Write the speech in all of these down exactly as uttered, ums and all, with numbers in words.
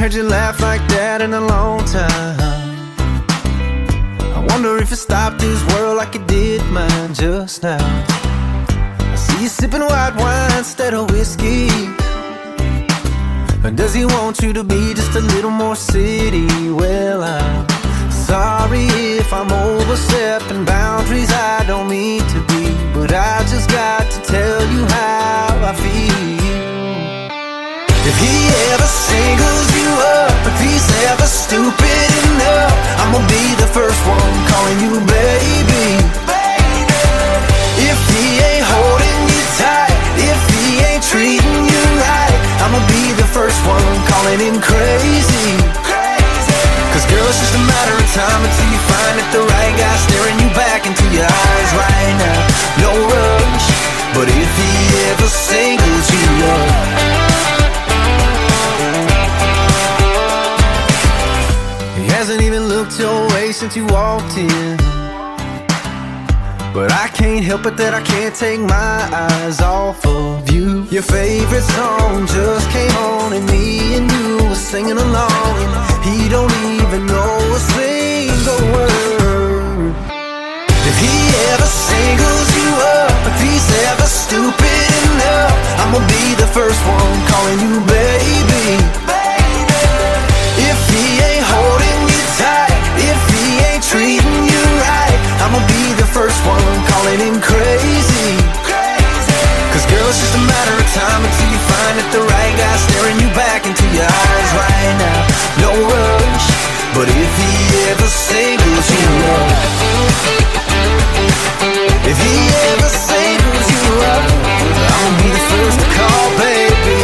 heard you laugh like that in a long time. I wonder if it stopped his world like it did mine just now. I see you sipping white wine instead of whiskey. Or does he want you to be just a little more city? Well, I'm sorry if I'm overstepping boundaries I don't mean to be, but I just got to tell you how I feel. If he ever singles you up, if he's ever stupid enough, I'ma be the first one calling you baby. If he ain't holding you tight, if he ain't treating you right, I'ma be the first one calling him crazy. Cause girl, it's just a matter of time until you find that the right guy staring you back into your eyes right now. No rush, but if he ever singles you up, he hasn't even looked your way since you walked in. But I can't help it that I can't take my eyes off of you. Your favorite song just came on and me and you were singing along, and he don't even know a single word. If he ever singles you up, if he's ever stupid enough, I'ma be the first one calling you baby. If he ain't holding you tight, if he ain't treating you right, I'ma be the first one calling him crazy. Cause girl, it's just a matter of time until you find that the right guy staring you back into your eyes right now. No rush, but if he ever singles you up, if he ever singles you up, I'ma be the first to call baby.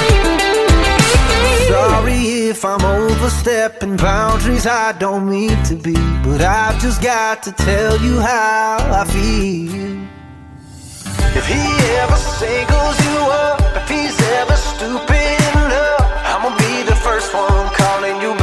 Sorry if I'm overstepping boundaries I don't mean to be, but I've just got to tell you how I feel. If he ever singles you up, if he's ever stupid enough, I'ma be the first one calling you